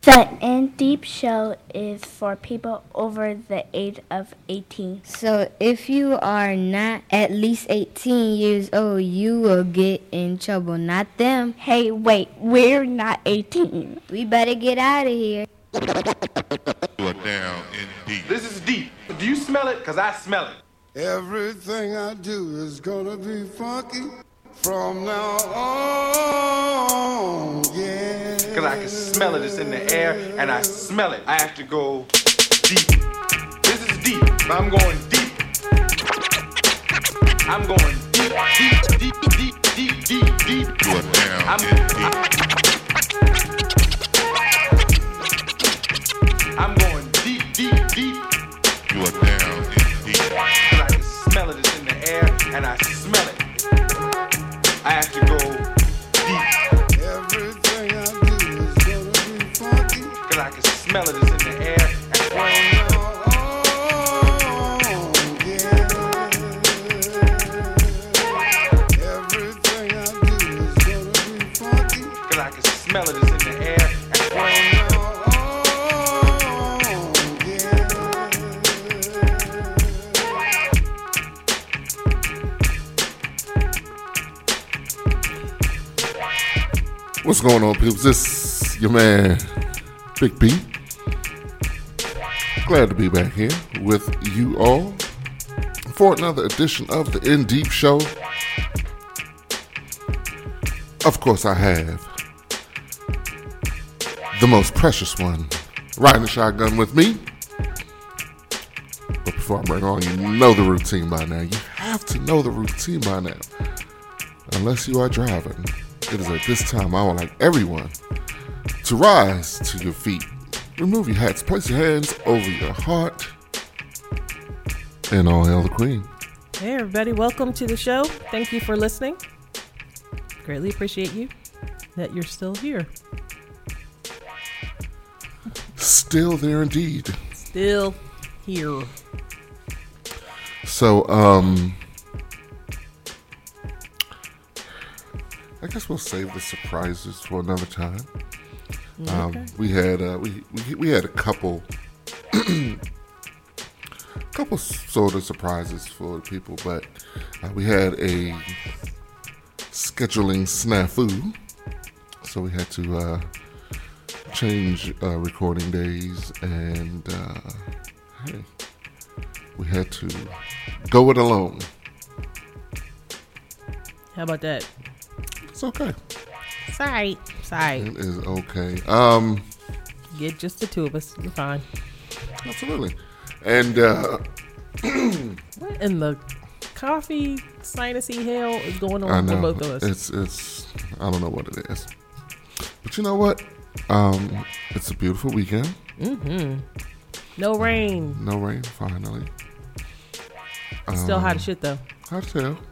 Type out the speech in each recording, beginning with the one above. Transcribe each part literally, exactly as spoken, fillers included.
The In Deep Show is for people over the age of eighteen. So if you are not at least eighteen years old, you will get in trouble, not them. Hey, wait, we're not eighteen. We better get out of here. You are down in deep. This is deep. Do you smell it? Because I smell it. Everything I do is gonna be funky from now on, yeah. Because I can smell it. It's in the air, and I smell it. I have to go deep. This is deep. I'm going deep. I'm going deep, deep, deep, deep, deep, deep, deep. You are down I'm, in deep. I'm going deep, deep, deep. You are down in deep. Because I can smell it. It's in the air, and I smell it. I have to go deep. Everything I do is gonna be funky Because I can smell it. It's in the air. And from now on, yeah. Everything I do is gonna be funky Because I can smell it. It's in the air. And from now on, yeah. What's going on, people? This is your man, Big B. Glad to be back here with you all for another edition of the In Deep Show. Of course, I have the most precious one riding the shotgun with me. But before I bring on, you know the routine by now. You have to know the routine by now. Unless you are driving. It is at this time I would like everyone to rise to your feet. Remove your hats. Place your hands over your heart. And all hail the queen. Hey everybody, welcome to the show. Thank you for listening. Greatly appreciate you that you're still here. Still there indeed. Still here. So, um... I guess we'll save the surprises for another time. Okay. Um, we had uh, we, we we had a couple couple sort of surprises for people, but uh, we had a scheduling snafu, so we had to uh, change uh, recording days, and uh, hey, we had to go it alone. How about that? It's okay. Sorry. Sorry. It is okay. Um, Get just the two of us. You're fine. absolutely. And uh, What in the coffee sinusy hell is going I on know with both of us? it's it's I don't know what it is, but you know what? Um, it's a beautiful weekend. Mm-hmm. No rain. No rain, finally. Still Um, hot as shit though. Hard to tell.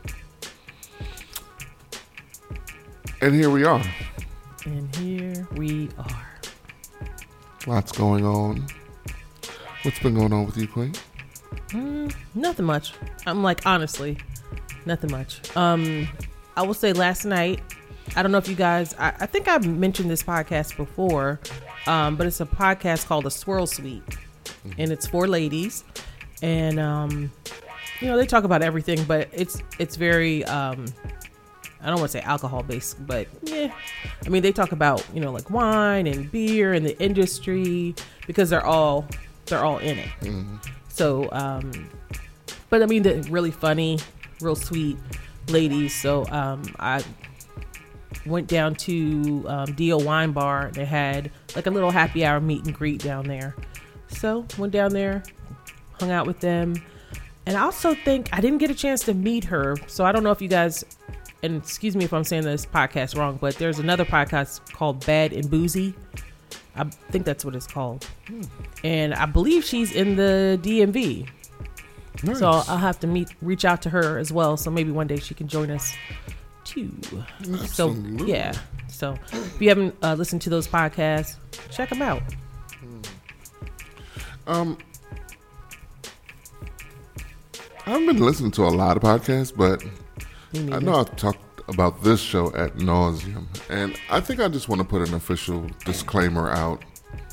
And here we are. And here we are. Lots going on. What's been going on with you, Queen? Mm, nothing much. I'm like, honestly, nothing much. Um, I will say last night, I don't know if you guys, I, I think I've mentioned this podcast before, um, but it's a podcast called The Swirl Suite. Mm-hmm. And it's for ladies. And, um, you know, they talk about everything, but it's, it's very, um, I don't want to say alcohol based, but yeah. I mean, they talk about, you know, like wine and beer and the industry because they're all, they're all in it. Mm-hmm. So, um, but I mean, they're really funny, real sweet ladies. So, um, I went down to, um, Dio Wine Bar. They had like a little happy hour meet and greet down there. So went down there, hung out with them. And I also think I didn't get a chance to meet her. So I don't know if you guys, and excuse me if I'm saying this podcast wrong, but there's another podcast called Bad and Boozy. I think that's what it's called. Hmm. And I believe she's in the D M V. Nice. So I'll have to meet, reach out to her as well. So maybe one day she can join us too. Absolutely. So yeah. So if you haven't uh, listened to those podcasts, check them out. Um, I've been listening to a lot of podcasts, but I know I've talked about this show ad nauseum, and I think I just want to put an official disclaimer out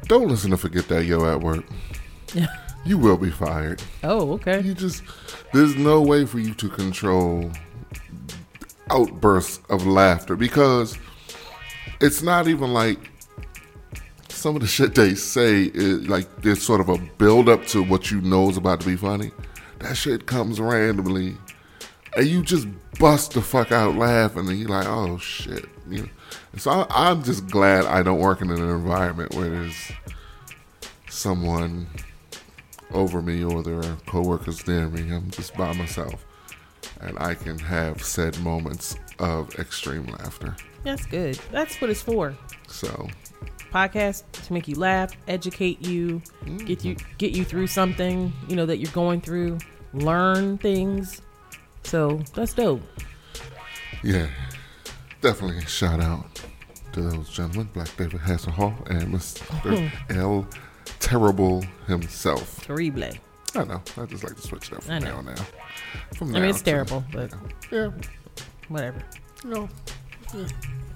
don't listen to Forget That Yo at work. You will be fired. Oh, okay. You just, there's no way for you to control outbursts of laughter because it's not even like some of the shit they say is like there's sort of a build up to what you know is about to be funny. That shit comes randomly and you just bust the fuck out laughing and you're like, oh shit. You know? So I, I'm just glad I don't work in an environment where there's someone over me or there are coworkers near me. I'm just by myself and I can have said moments of extreme laughter. That's good. That's what it's for. So podcast to make you laugh, educate you, mm-hmm. get you get you through something, you know, that you're going through, learn things. So that's dope. Yeah. Definitely a shout out to those gentlemen, Black David Hasselhoff and Mister L. Terrible himself. Terrible. I know. I just like to switch it up from now on now. From I now mean, it's to, terrible, but yeah, whatever. No. Yeah.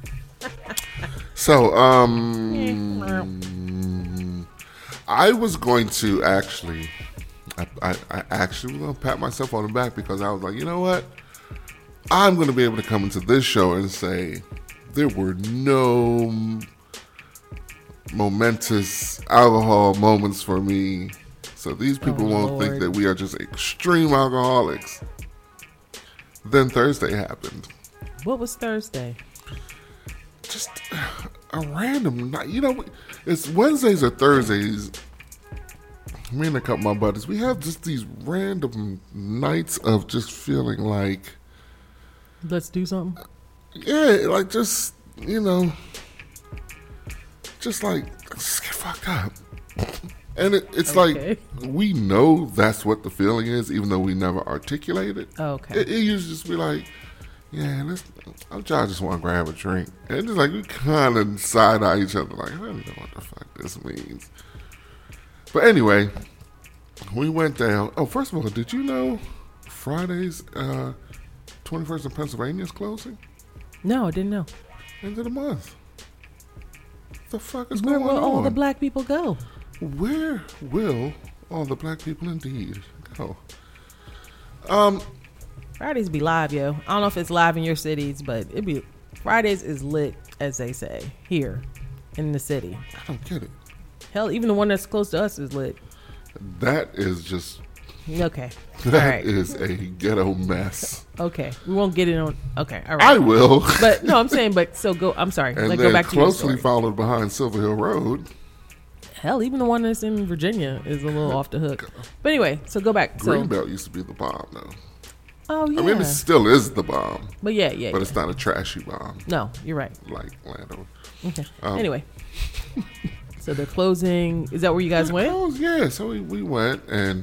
So, um, I was going to actually, I, I, I actually was going to pat myself on the back because I was like, you know what? I'm going to be able to come into this show and say there were no momentous alcohol moments for me. So these people oh, won't Lord. think that we are just extreme alcoholics. Then Thursday happened. What was Thursday? Just a random night. You know, it's Wednesdays or Thursdays. Me and a couple of my buddies, we have just these random nights of just feeling like, let's do something. Yeah, like just, you know, just like, let's get fucked up. And it, it's okay. like, we know that's what the feeling is, even though we never articulate it. Okay. It, it usually just be like, yeah, let's, I'm trying to just want to grab a drink. And it's like, we kind of side-eye each other like, I don't know what the fuck this means. But anyway, we went down. Oh, first of all, did you know Friday's uh, twenty-first in Pennsylvania is closing? No, I didn't know. End of the month. The fuck is Where going will on? all the black people go? Where will all the black people indeed go? Um, Fridays be live, yo. I don't know if it's live in your cities, but it be Fridays is lit, as they say, here in the city. I don't get it. Hell, even the one that's close to us is lit. That is just okay. That all right. is a ghetto mess. Okay, we won't get it on. Okay, all right. I will, but no, I'm saying, but so go. I'm sorry. And Let's then go back to closely your story. followed behind Silver Hill Road. Hell, even the one that's in Virginia is a little off the hook. But anyway, so go back. So, Greenbelt used to be the bomb, though. Oh yeah. I mean, it still is the bomb. But yeah, yeah. But yeah. it's not a trashy bomb. No, you're right. Like Landover. Okay. Um, anyway, so they're closing. Is that where you guys went? Closed, yeah. So we, we went, and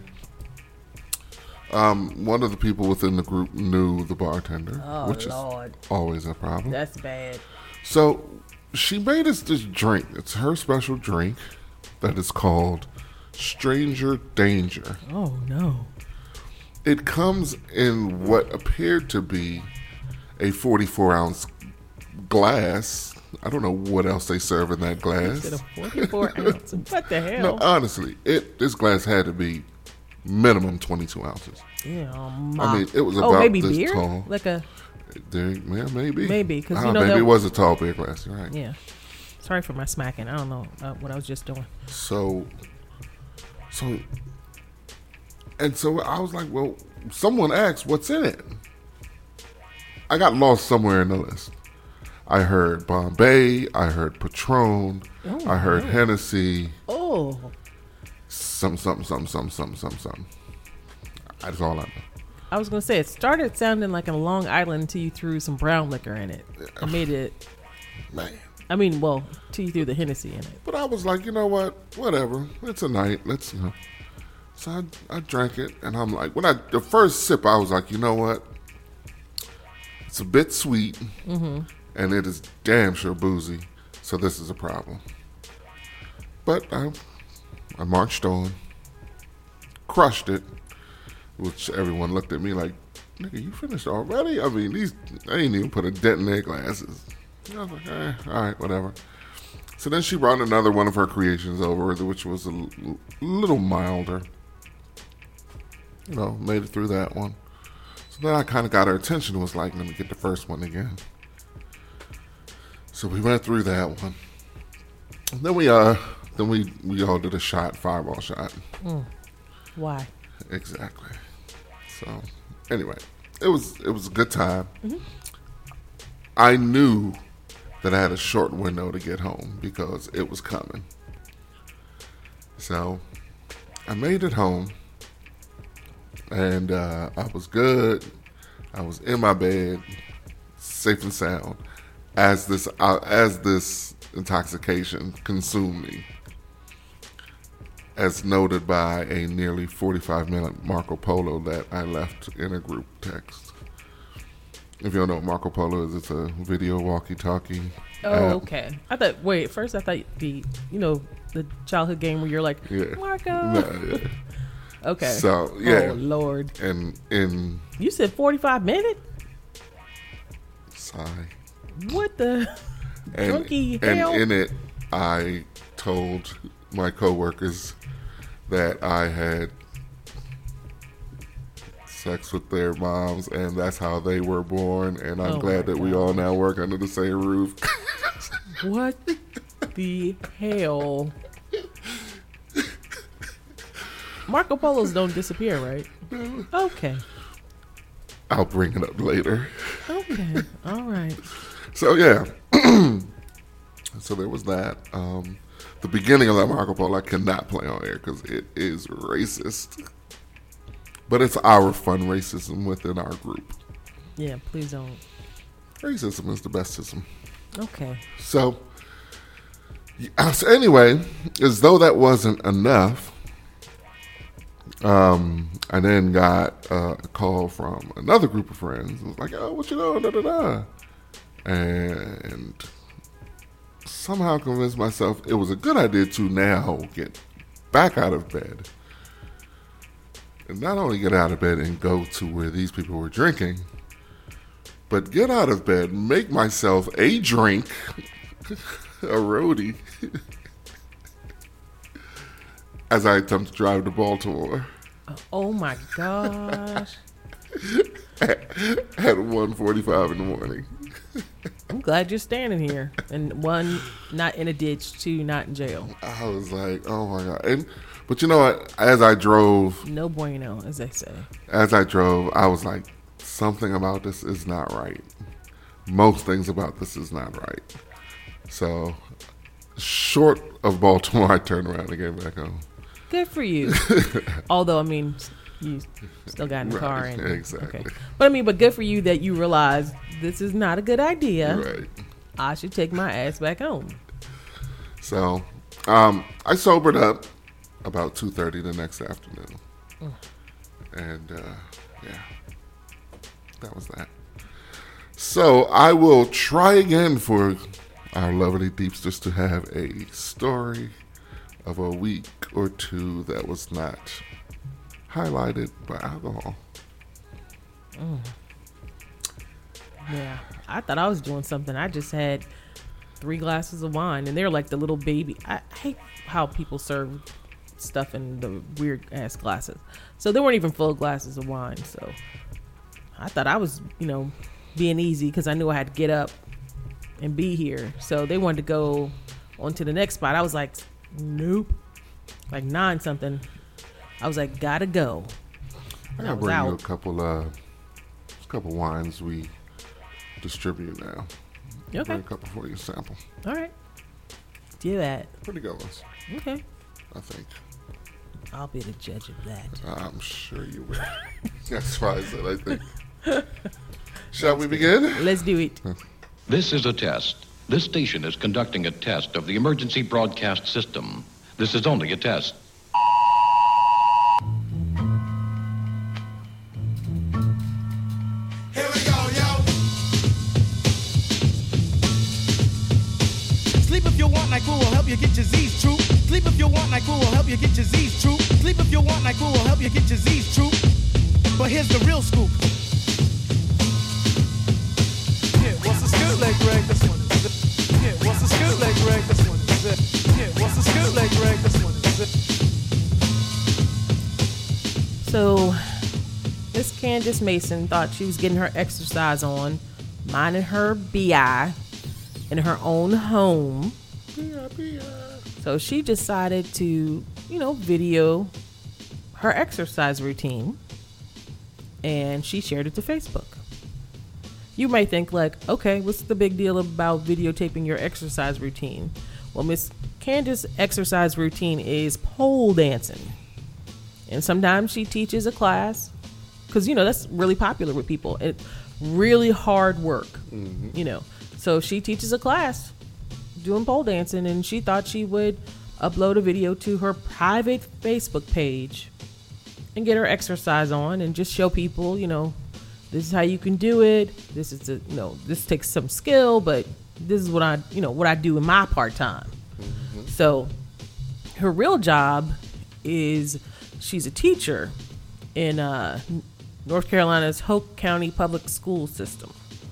um, one of the people within the group knew the bartender, Oh, which Lord. is always a problem. That's bad. So she made us this drink. It's her special drink that is called Stranger Danger. Oh no. It comes in what appeared to be a forty-four ounce glass. I don't know what else they serve in that glass. A forty-four ounce. What the hell? No, honestly, it this glass had to be minimum twenty-two ounces. Yeah, I mean, it was oh, about maybe this beer? tall. Like a There, yeah, maybe. Maybe, 'cause you Ah, know maybe they'll- it was a tall beer glass. You're right. yeah. Sorry for my smacking. I don't know uh, what I was just doing. So, so, and so I was like, well, someone asked, what's in it? I got lost somewhere in the list. I heard Bombay. I heard Patron. Oh, I heard no. Hennessy. Oh, Some, something, something, something, something, something, something. That's all I know. I was gonna say it started sounding like a Long Island until you threw some brown liquor in it. It made it. Man. I mean, well, till you threw the Hennessy in it. But I was like, you know what? Whatever. It's a night. Let's, you know. So I, I drank it, and I'm like, when I the first sip, I was like, you know what? It's a bit sweet, Mm-hmm. and it is damn sure boozy. So this is a problem. But I, I marched on, crushed it, which everyone looked at me like, nigga, you finished already? I mean, these I ain't even put a dent in their glasses. I was like, eh, all right, whatever. So then she brought another one of her creations over, which was a l- little milder. You know, made it through that one. So then I kind of got her attention and was like, let me get the first one again. So we went through that one. And then we uh then we, we all did a shot, fireball shot. Mm. Why? Exactly. So anyway, it was it was a good time. Mm-hmm. I knew that I had a short window to get home because it was coming. So I made it home, and uh, I was good. I was in my bed, safe and sound, as this uh, as this intoxication consumed me, as noted by a nearly forty-five minute Marco Polo that I left in a group text. If you don't know what Marco Polo is, it's a video walkie-talkie. Oh, app. okay. I thought. Wait, first I thought the you know the childhood game where you're like Yeah. Marco. Nah, yeah. Okay. So yeah. Oh Lord. And in You said forty-five minutes. sigh. What the? And, Drunky and hell. in it, I told my coworkers that I had sex with their moms, and that's how they were born. And I'm Oh glad my that we God. all now work under the same roof. What the hell? Marco Polos don't disappear, right? Okay. I'll bring it up later. Okay. All right. So yeah, so there was that. Um, the beginning of that Marco Polo I cannot play on air because it is racist, but it's our fun racism within our group. Yeah, please don't. Racism is the bestism. Okay. So, yeah, so anyway, as though that wasn't enough, um, I then got uh, a call from another group of friends. It was like, oh, what you doing? Da, da, da. And somehow convinced myself it was a good idea to now get back out of bed. And not only get out of bed and go to where these people were drinking, but get out of bed, make myself a drink, a roadie, as I attempt to drive to Baltimore Oh my gosh. at one forty-five in the morning. I'm glad you're standing here. And one, not in a ditch. Two, not in jail. I was like, oh my God. And, but you know what? As I drove, No bueno, as they say. as I drove, I was like, something about this is not right. Most things about this is not right. So, short of Baltimore, I turned around and came back home. Good for you. Although, I mean, you still got in the Right, car. And, exactly. Okay. But I mean, but good for you that you realized this is not a good idea. Right. I should take my ass back home. So, um, I sobered up about two thirty the next afternoon. Mm. And, uh, yeah, that was that. So, I will try again for our lovely Deepsters to have a story of a week or two that was not highlighted by alcohol. Mm. Yeah. I thought I was doing something. I just had three glasses of wine, and they're like the little baby. I hate how people serve stuff in the weird ass glasses. So they weren't even full glasses of wine. So I thought I was, you know, being easy because I knew I had to get up and be here. So they wanted to go on to the next spot. I was like, nope. Like nine something. I was like, gotta go. I And I gotta was bring you a out. couple, uh, a couple wines we distribute now. Okay. Bring a couple for you to sample. All right. Do that. Pretty good ones, Okay. I think. I'll be the judge of that. I'm sure you will. That's why I said I think. Shall we begin? Let's do it. This is a test. This station is conducting a test of the emergency broadcast system. This is only a test. Here we go, yo. Sleep if you want, NyQuil will help you get your Z's true. Sleep if you want, NyQuil will help you get your Z's true. Sleep if you want, NyQuil will help you get your Z's true. But here's the real scoop. Yeah, what's the scoop like, Greg? This one is. Yeah, what's the scoop like, Greg? This one is. Candace Mason thought she was getting her exercise on, minding her B I in her own home. So she decided to, you know, video her exercise routine, and she shared it to Facebook. You may think like, okay, what's the big deal about videotaping your exercise routine? Well, Miss Candace's exercise routine is pole dancing. And sometimes she teaches a class because, you know, that's really popular with people. It's really hard work, mm-hmm. you know. So she teaches a class doing pole dancing, and she thought she would upload a video to her private Facebook page and get her exercise on and just show people, you know, this is how you can do it. This is, a, you know, this takes some skill, but this is what I, you know, what I do in my part time. Mm-hmm. So her real job is she's a teacher in uh, North Carolina's Hoke County Public School System.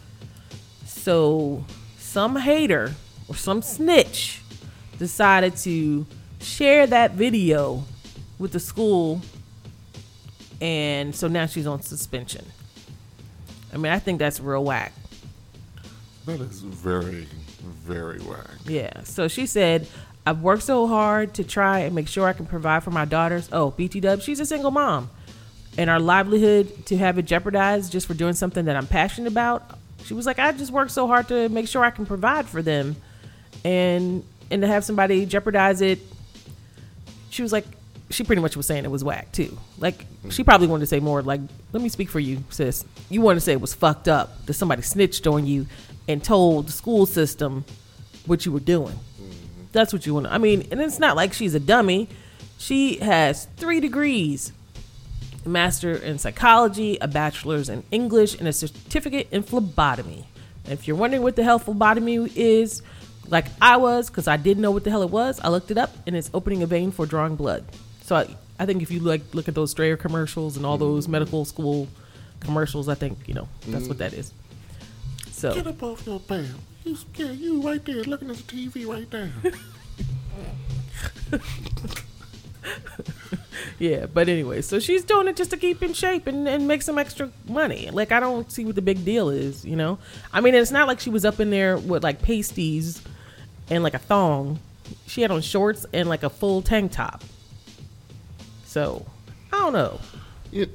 So some hater or some snitch decided to share that video with the school, and so now she's on suspension. I mean, I think that's real whack. That is very, very whack. Yeah. So she said, I've worked so hard to try and make sure I can provide for my daughters. Oh, B T W, she's a single mom. And our livelihood to have it jeopardized just for doing something that I'm passionate about. She was like, I just worked so hard to make sure I can provide for them. And and to have somebody jeopardize it, she was like, she pretty much was saying it was whack too. Like, she probably wanted to say more like, let me speak for you, sis. You wanted to say it was fucked up that somebody snitched on you and told the school system what you were doing. Mm-hmm. That's what you want to, I mean, and it's not like she's a dummy. She has three degrees, a master in psychology, a bachelor's in English, and a certificate in phlebotomy. And if you're wondering what the hell phlebotomy is, like I was, because I didn't know what the hell it was, I looked it up, and it's opening a vein for drawing blood. So I, I think if you like look at those Strayer commercials and all those medical school commercials, I think, you know, that's mm. what that is. So get up off your bed. You, yeah, you right there looking at the T V right there. Yeah, but anyway, so she's doing it just to keep in shape and, and make some extra money. Like, I don't see what the big deal is, you know? I mean, it's not like she was up in there with like pasties and like a thong. She had on shorts and like a full tank top. So, I don't know. Yeah.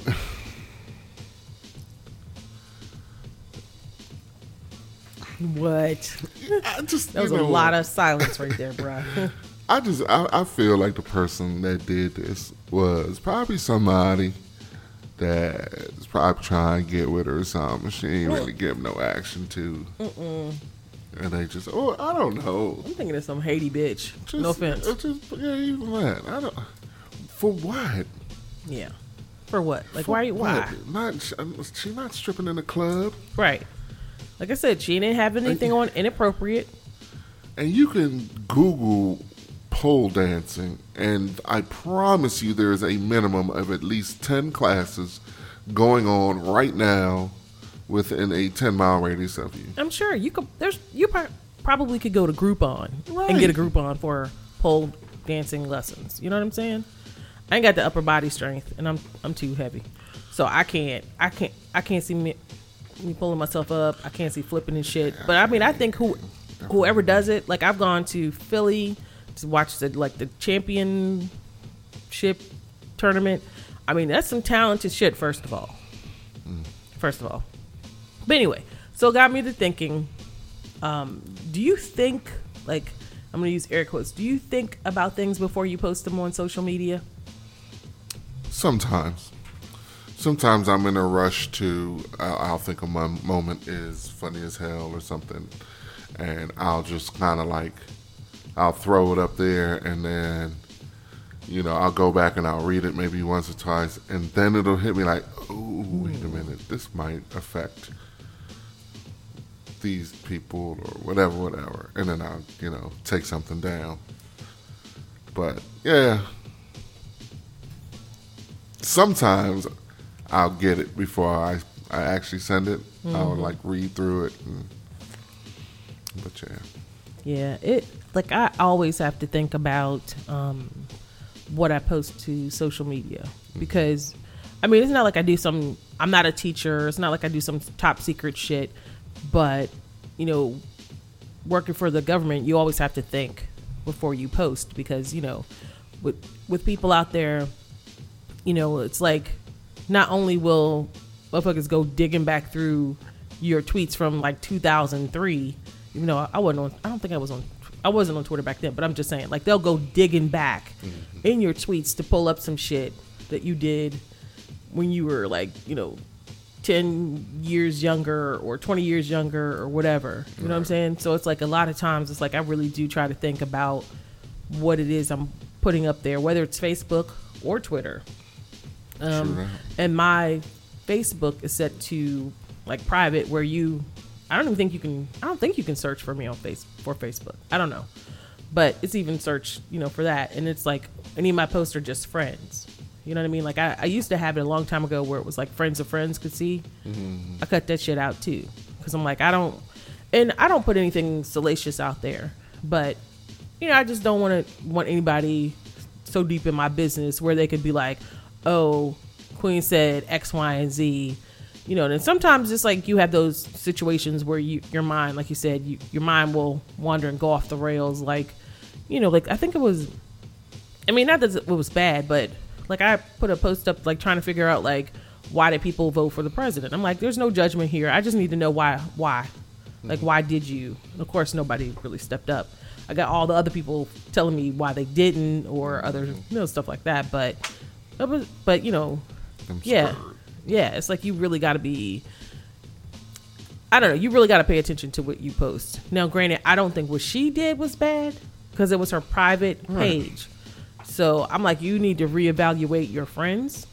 What? I just, that was you know, a lot of silence right there, bro. I just, I, I feel like the person that did this was probably somebody that's probably trying to get with her or something. She ain't really give no action to. Mm-mm. And they just, oh, I don't know. I'm thinking of some Haiti bitch. Just, no offense. Just, yeah, even that. I don't. For what? Yeah. For what? Like, For why? Are you, why? What? Not, she not stripping in the club. Right. Like I said, she didn't have anything on inappropriate. And you can Google pole dancing, and I promise you there is a minimum of at least ten classes going on right now within a ten mile radius of you. I'm sure you could. There's you pro- probably could go to Groupon right. and get a Groupon for pole dancing lessons. You know what I'm saying? I ain't got the upper body strength, and I'm I'm too heavy, so I can't I can't I can't see me me pulling myself up. I can't see flipping and shit. But I mean, I think who whoever does it, like I've gone to Philly to watch the like the championship tournament. I mean, that's some talented shit. First of all, mm. first of all. But anyway, so it got me to thinking. Um, do you think, like, I'm gonna use air quotes. Do you think about things before you post them on social media? Sometimes. Sometimes I'm in a rush to, I'll, I'll think a m- moment is funny as hell or something, and I'll just kind of like, I'll throw it up there, and then, you know, I'll go back and I'll read it maybe once or twice, and then it'll hit me like, oh, wait a minute, this might affect these people or whatever, whatever, and then I'll, you know, take something down. But, yeah, sometimes I'll get it before I, I actually send it. Mm-hmm. I'll like read through it. And, but yeah. Yeah, it like I always have to think about um, what I post to social media because I mean, it's not like I do some, I'm not a teacher. It's not like I do some top secret shit. But, you know, working for the government, you always have to think before you post because, you know, with, with people out there, you know, it's like not only will motherfuckers go digging back through your tweets from like two thousand three, even though I wasn't on, I don't think I was on, I wasn't on Twitter back then, but I'm just saying, like, they'll go digging back mm-hmm. in your tweets to pull up some shit that you did when you were like, you know, ten years younger or twenty years younger or whatever. You know right. what I'm saying? So it's like a lot of times it's like I really do try to think about what it is I'm putting up there, whether it's Facebook or Twitter. Um, sure. And my Facebook is set to like private where you, I don't even think you can, I don't think you can search for me on face for Facebook. I don't know. But it's even search, you know, for that. And it's like any of my posts are just friends. You know what I mean? Like I, I used to have it a long time ago where it was like friends of friends could see. Mm-hmm. I cut that shit out too. Cause I'm like, I don't, and I don't put anything salacious out there, but you know, I just don't want to want anybody so deep in my business where they could be like, oh, Queen said X, Y, and Z, you know, and sometimes it's like you have those situations where you, your mind, like you said, you, your mind will wander and go off the rails. Like, you know, like I think it was, I mean, not that it was bad, but like I put a post up like trying to figure out like why did people vote for the president? I'm like, there's no judgment here. I just need to know why. Why? Like, why did you? And of course, nobody really stepped up. I got all the other people telling me why they didn't or other, you know, stuff like that. But, but, but you know, I'm yeah, scared. yeah. It's like you really got to be. I don't know. You really got to pay attention to what you post. Now, granted, I don't think what she did was bad because it was her private right. page. So I'm like, you need to reevaluate your friends.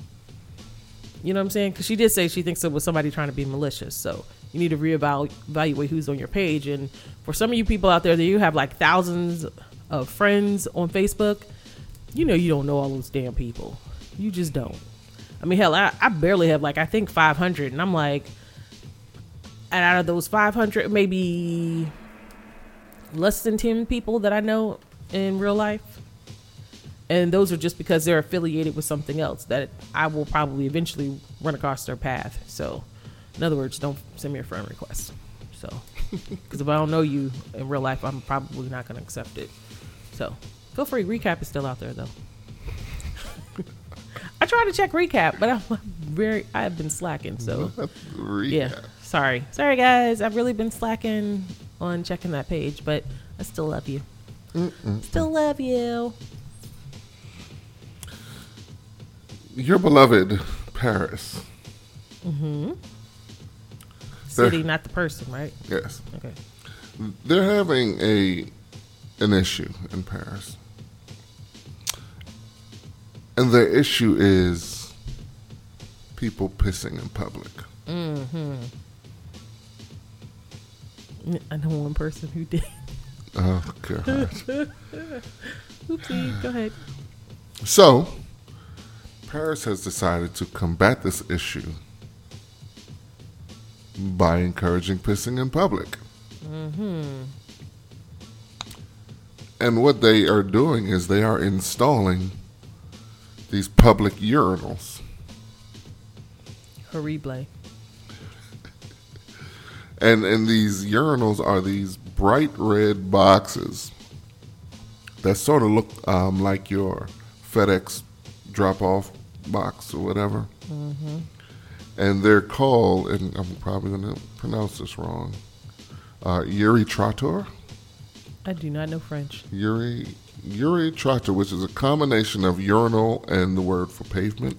You know what I'm saying? Because she did say she thinks it was somebody trying to be malicious. So you need to reevaluate who's on your page. And for some of you people out there that you have like thousands of friends on Facebook, you know you don't know all those damn people. You just don't. I mean, hell, I, I barely have like, I think five hundred. And I'm like, and out of those five hundred, maybe less than ten people that I know in real life. And those are just because they're affiliated with something else that I will probably eventually run across their path. So, in other words, don't send me a friend request. So, because if I don't know you in real life, I'm probably not going to accept it. So, feel free. Recap is still out there, though. I try to check Recap, but I'm very, I have been slacking. So, yeah. Sorry. Sorry, guys. I've really been slacking on checking that page, but I still love you. Mm-mm. Still love you. Your beloved Paris. Mm-hmm. City, not the person, right? Yes. Okay. They're having a an issue in Paris. And the issue is people pissing in public. Mm-hmm. I know one person who did. Oh, God. Oopsie. Go ahead. So, Paris has decided to combat this issue by encouraging pissing in public. Mm-hmm. And what they are doing is they are installing these public urinals. Horrible. And and these urinals are these bright red boxes that sort of look um, like your FedEx drop-off box or whatever. Mm-hmm. And they're called, and I'm probably going to pronounce this wrong, uh, Uritrator. I do not know French. Uri, Uritrator, which is a combination of urinal and the word for pavement.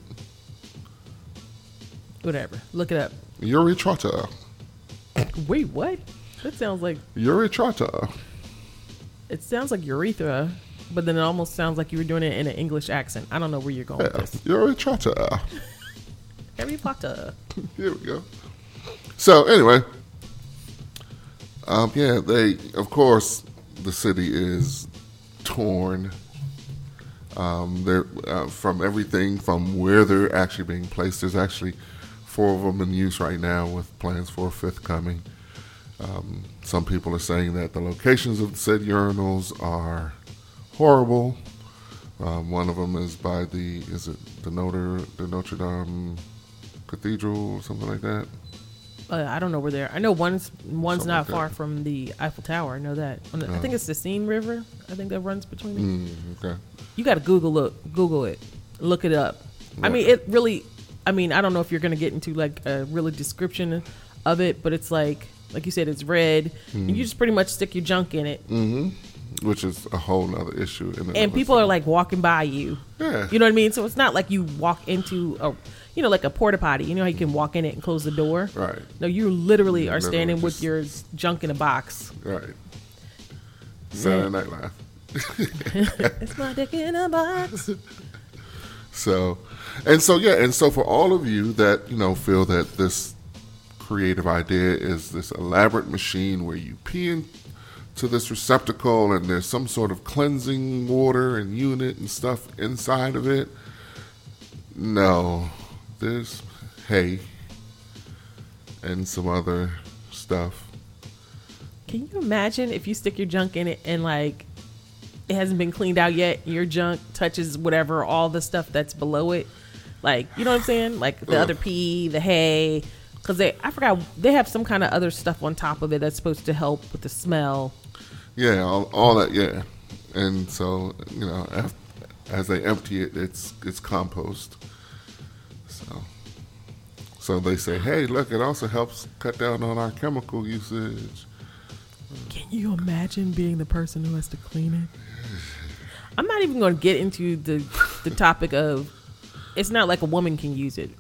Whatever. Look it up. Uritrator. Wait, what? That sounds like... Uritrator. It sounds like urethra, but then it almost sounds like you were doing it in an English accent. I don't know where you're going yeah, with this. Uritrator. Harry Potter. Here we go. So, anyway. Um, yeah, they... Of course, the city is torn. Um, they're uh, from everything from where they're actually being placed. There's actually four of them in use right now with plans for a fifth coming. Um, some people are saying that the locations of the said urinals are horrible. Um, one of them is by the is it the Notre the Notre Dame Cathedral or something like that. Uh, I don't know where they're. I know one's one's Something not like far that. from the Eiffel Tower. I know that. On the- I think it's the Seine River. I think that runs between them. Mm, okay. You got to Google look, Google it, look it up. I mean, it really. I mean, I don't know if you're gonna get into like a really description of it, but it's like, like you said, it's red, and you just pretty much stick your junk in it, Mm-hmm. Which is a whole nother issue. In and and of people are itself. like walking by you. Yeah. You know what I mean? So it's not like you walk into a, you know, like a porta potty. You know how you can walk in it and close the door. Right. No, you literally You are literally standing with just- your junk in a box. Right. Saturday Night Live. It's my dick in a box. So, and so, yeah, and so for all of you that, you know, feel that this creative idea is this elaborate machine where you pee into this receptacle and there's some sort of cleansing water and unit and stuff inside of it, no, there's hay and some other stuff. Can you imagine if you stick your junk in it and like it hasn't been cleaned out yet, and your junk touches whatever, all the stuff that's below it? Like, you know what I'm saying? Like the Ugh. other pee, the hay, because they, I forgot, they have some kind of other stuff on top of it that's supposed to help with the smell. Yeah, all, all that, yeah. And so, you know, af as they empty it, it's it's compost. So, so they say, hey, look, it also helps cut down on our chemical usage. Can you imagine being the person who has to clean it? I'm not even going to get into the the topic of, it's not like a woman can use it.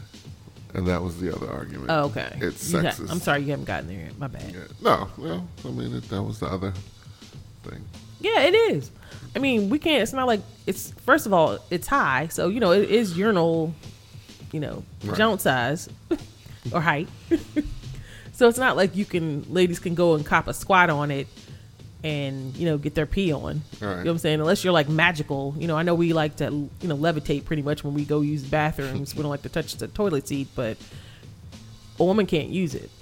And that was the other argument. Oh, okay. It's You got- sexist. I'm sorry you haven't gotten there yet. My bad. Yeah. No, well, I mean, it, that was the other thing. Yeah, it is. I mean, we can't, it's not like, it's, first of all, it's high. So, you know, it is urinal, you know, Right. joint size or height. So it's not like you can, ladies can go and cop a squat on it and, you know, get their pee on. Right. You know what I'm saying? Unless you're like magical. You know, I know we like to, you know, levitate pretty much when we go use bathrooms. We don't like to touch the toilet seat, but a woman can't use it.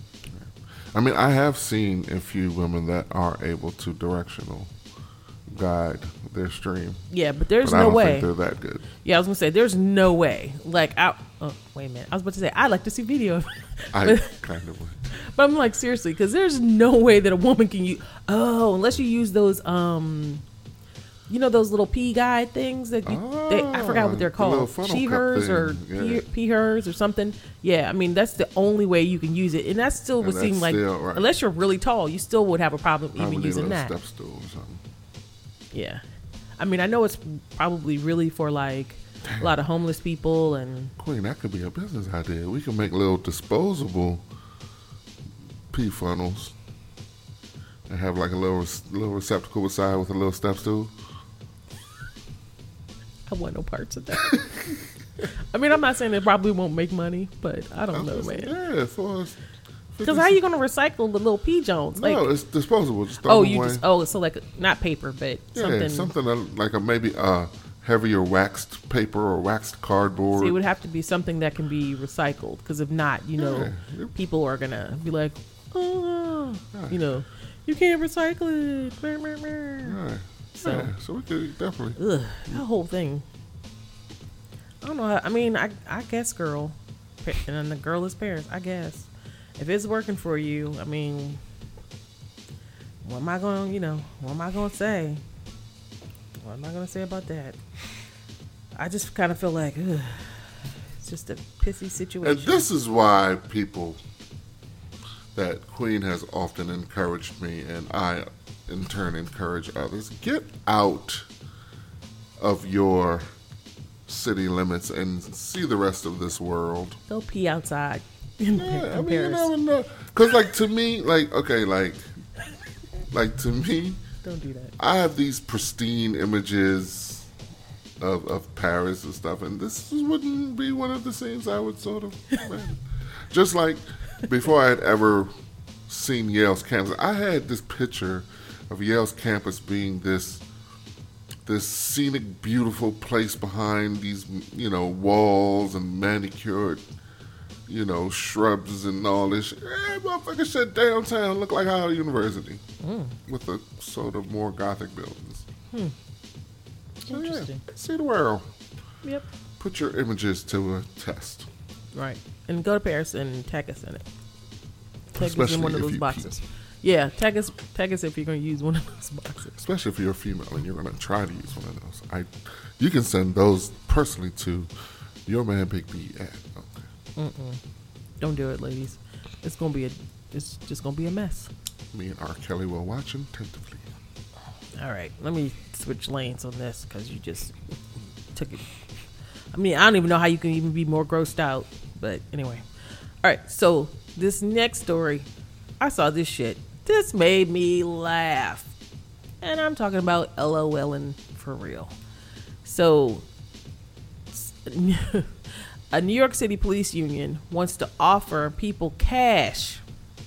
I mean, I have seen a few women that are able to directional guide their stream. Yeah, but there's but I no don't way. think they're that good. Yeah, I was gonna say there's no way. Like, I oh wait a minute, I was about to say I'd like to see video, of it. I but, kind of would. but I'm like seriously, because there's no way that a woman can use. Oh, unless you use those um, you know those little pee guide things that you. they, I forgot what they're the little called. funnel She cup hers or thing, pee, yeah. pee hers or something. Yeah, I mean that's the only way you can use it, and that still would And seem that's like still, right. unless you're really tall, you still would have a problem Probably even need a using little that. step stool or something. Yeah. I mean, I know it's probably really for like a lot of homeless people and Queen, that could be a business idea. We can make little disposable pee funnels and have like a little little receptacle beside with a little step stool. I want no parts of that. I mean, I'm not saying it probably won't make money, but I don't know, man. Yeah, for us. Because how are you going to recycle the little pea jones? Like, No, it's disposable. Just throw oh, them you away. just oh, so like not paper, but yeah, something. something that- like a maybe uh heavier waxed paper or waxed cardboard. See, it would have to be something that can be recycled. Because if not, you know, Yeah. people are gonna be like, oh, you know, you can't recycle it. Meh, meh, meh. Right. So- yeah, so we could definitely. Ugh, that whole thing. I don't know. I mean, I I guess, girl, Pa- and then the girl is Paris. I guess if it's working for you, I mean, what am I going? to You know, what am I going to say? What am I going to say about that? I just kind of feel like ugh, it's just a pissy situation. And this is why people that Queen has often encouraged me, and I in turn encourage others, get out of your city limits and see the rest of this world. Go pee outside in, Yeah, in I mean, you Paris. never know. Because, like, to me, like, okay, like, like, to me, Don't do that. I have these pristine images of, of Paris and stuff, and this wouldn't be one of the scenes I would sort of imagine. Just like before I had ever seen Yale's campus, I had this picture of Yale's campus being this this scenic, beautiful place behind these, you know, walls and manicured, you know, shrubs and all this. Eh, motherfucker, shit downtown look like Howard University Mm. with the sort of more gothic buildings. Hmm. So, yeah, Interesting. see the world. Yep. Put your images to a test. Right. And go to Paris and tag us in it. Tag us Especially in one of if those you- boxes. Yeah, tag us, tag us if you're going to use one of those boxes. Especially if you're a female and you're going to try to use one of those. I, you can send those personally to your man Big B at. Okay. Mm-mm. Don't do it, ladies. It's going to be a, it's just going to be a mess. Me and R. Kelly will watch attentively. All right, let me switch lanes on this because you just took it. I mean, I don't even know how you can even be more grossed out. But anyway. All right, so this next story, I saw this shit. This made me laugh. And I'm talking about LOLing for real. So, a New York City police union wants to offer people cash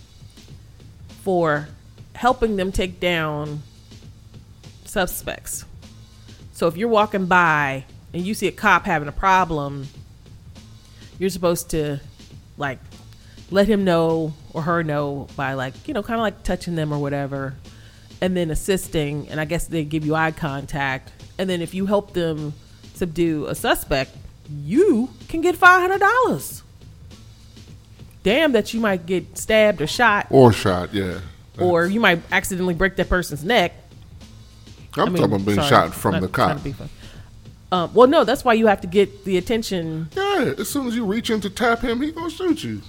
for helping them take down suspects. So if you're walking by and you see a cop having a problem, you're supposed to like let him know or her know by like, you know, kind of like touching them or whatever, and then assisting. And I guess they give you eye contact. And then if you help them subdue a suspect, you can get five hundred dollars. Damn, that you might get stabbed or shot. Or shot, yeah. Or you might accidentally break that person's neck. I'm I mean, talking about being sorry, shot from not the trying cop. to be funny. Um, well, no, that's why you have to get the attention. Yeah, as soon as you reach in to tap him, he gonna shoot you.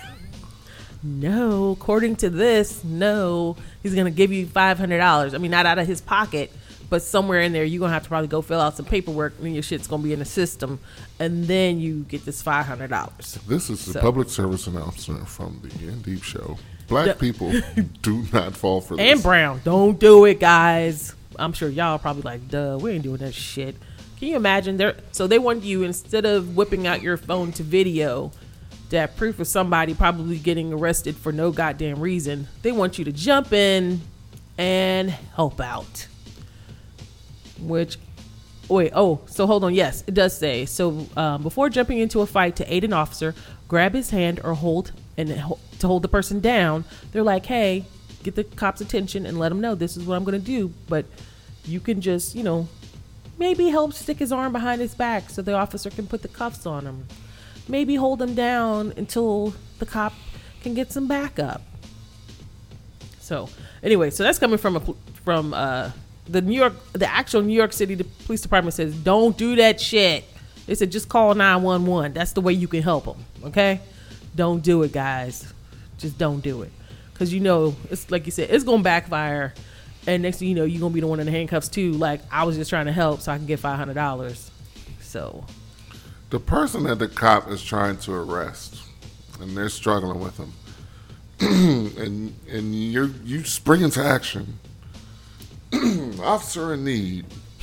No, according to this, no, he's gonna give you five hundred dollars. I mean, not out of his pocket, but somewhere in there, you're gonna have to probably go fill out some paperwork, and then your shit's gonna be in the system, and then you get this five hundred dollars. This is So- a public service announcement from the In Deep Show. Black The- people do not fall for this. And brown, don't do it, guys. I'm sure y'all are probably like, duh, we ain't doing that shit. Can you imagine? They're, so they want you, instead of whipping out your phone to video that proof of somebody probably getting arrested for no goddamn reason, they want you to jump in and help out. Which, wait, oh, so hold on. Yes, it does say. So um, before jumping into a fight to aid an officer, grab his hand or hold, and ho- to hold the person down, they're like, hey, get the cop's attention and let him know this is what I'm going to do. But you can just, you know, maybe help stick his arm behind his back so the officer can put the cuffs on him. Maybe hold him down until the cop can get some backup. So anyway, so that's coming from a pl- from uh, the New York, the actual New York City Police Department says, don't do that shit. They said just call nine one one. That's the way you can help them. Okay, don't do it, guys. Just don't do it, because you know it's like you said, it's gonna backfire. And next thing you know, you're going to be the one in the handcuffs too. Like, I was just trying to help so I can get five hundred dollars. So. The person that the cop is trying to arrest, and they're struggling with him, and and you you spring into action. Officer in need.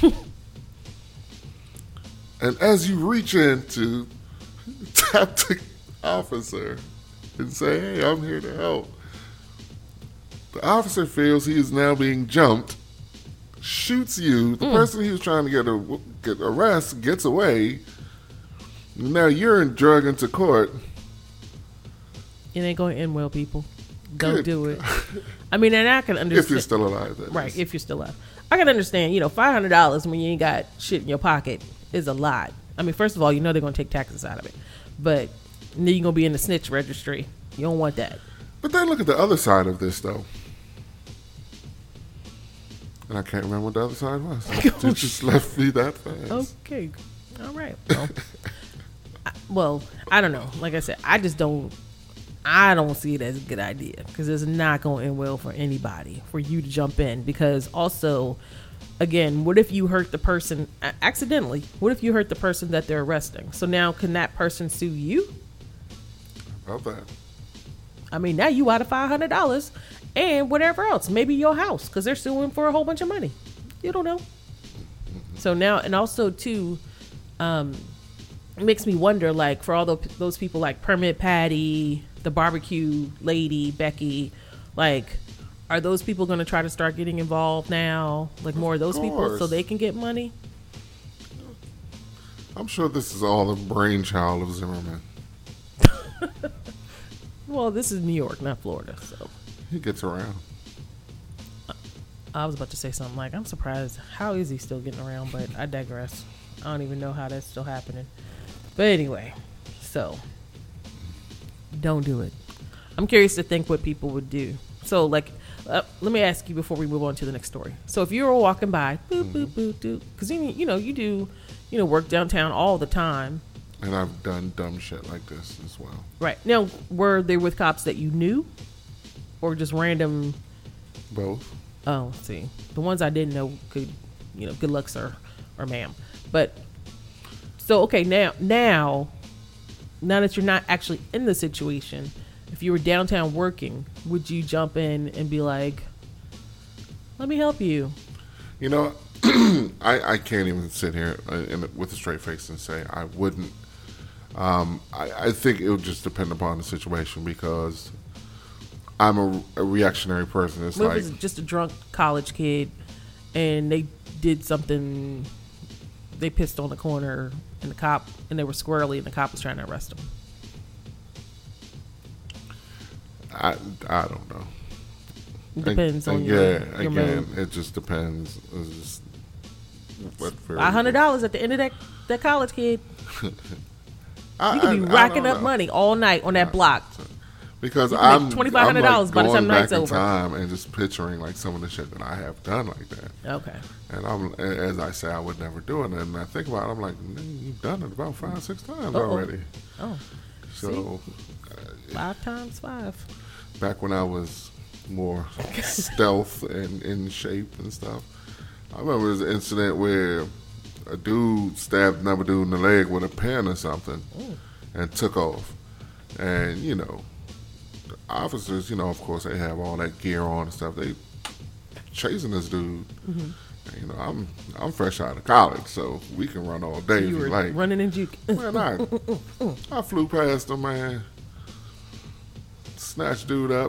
And as you reach in to tap the officer and say, hey, I'm here to help, the officer feels he is now being jumped, shoots you. The Mm. person he was trying to get a, get arrest gets away. Now you're in drug into court. It ain't going to end well, people. Don't Good. do it. I mean, and I can understand. If you're still alive, that Right, is. if you're still alive. I can understand, you know, five hundred dollars when you ain't got shit in your pocket is a lot. I mean, first of all, you know they're going to take taxes out of it. But then you're going to be in the snitch registry. You don't want that. But then look at the other side of this, though. And I can't remember what the other side was. It just left me that fast. Okay. All right. Well, I, well, I don't know. Like I said, I just don't, I don't see it as a good idea because it's not going to end well for anybody for you to jump in. Because also, again, what if you hurt the person a- accidentally? What if you hurt the person that they're arresting? So now can that person sue you? How about that? I mean, now you out of five hundred dollars and whatever else. Maybe your house because they're suing for a whole bunch of money. You don't know. So now, and also too, um, it makes me wonder, like, for all the, those people like Permit Patty, the barbecue lady, Becky, like, are those people going to try to start getting involved now? Like more of those people so course. they can get money? I'm sure this is all the brainchild of Zimmerman. Well, this is New York, not Florida, so. He gets around. I was about to say something like, I'm surprised. How is he still getting around? But I digress. I don't even know how that's still happening. But anyway, so don't do it. I'm curious to think what people would do. So, like, uh, let me ask you before we move on to the next story. So, if you were walking by, boop, boop, boop, boop, because you, you know, you do, you know, work downtown all the time. And I've done dumb shit like this as well. Right. Now, were they with cops that you knew? Or just random? Both. Oh, see. The ones I didn't know could, you know, good luck, sir or ma'am. But, so, okay, now, now, now that you're not actually in the situation, if you were downtown working, would you jump in and be like, let me help you? You know, I, I can't even sit here in, with a straight face and say I wouldn't. Um, I, I think it would just depend upon the situation because I'm a, a reactionary person. It's what like if it's just a drunk college kid and they did something, they pissed on the corner and the cop, and they were squirrely and the cop was trying to arrest them? I, I don't know. It depends I, on yeah, your, your again, mood. it just depends. It's just what Five hundred dollars at the end of that that college kid. I, You could be I- I racking don't up know. money all night on that block. Because You can make I'm twenty-five hundred dollars I'm by like the time going the night's back in over. time and just picturing like some of the shit that I have done like that. Okay. And I'm as I say, I would never do it. And I think about it, I'm like, "Nigga, you've done it about five, six times Uh-oh. already. Oh, So five times five. back when I was more stealth and in shape and stuff, I remember there was an incident where a dude stabbed another dude in the leg with a pen or something Mm. and took off. And, you know, the officers, you know, of course, they have all that gear on and stuff. They chasing this dude. Mm-hmm. And, you know, I'm I'm fresh out of college, so we can run all day if You you were like. running in juke. Man, I, I flew past him, man. Snatched dude up.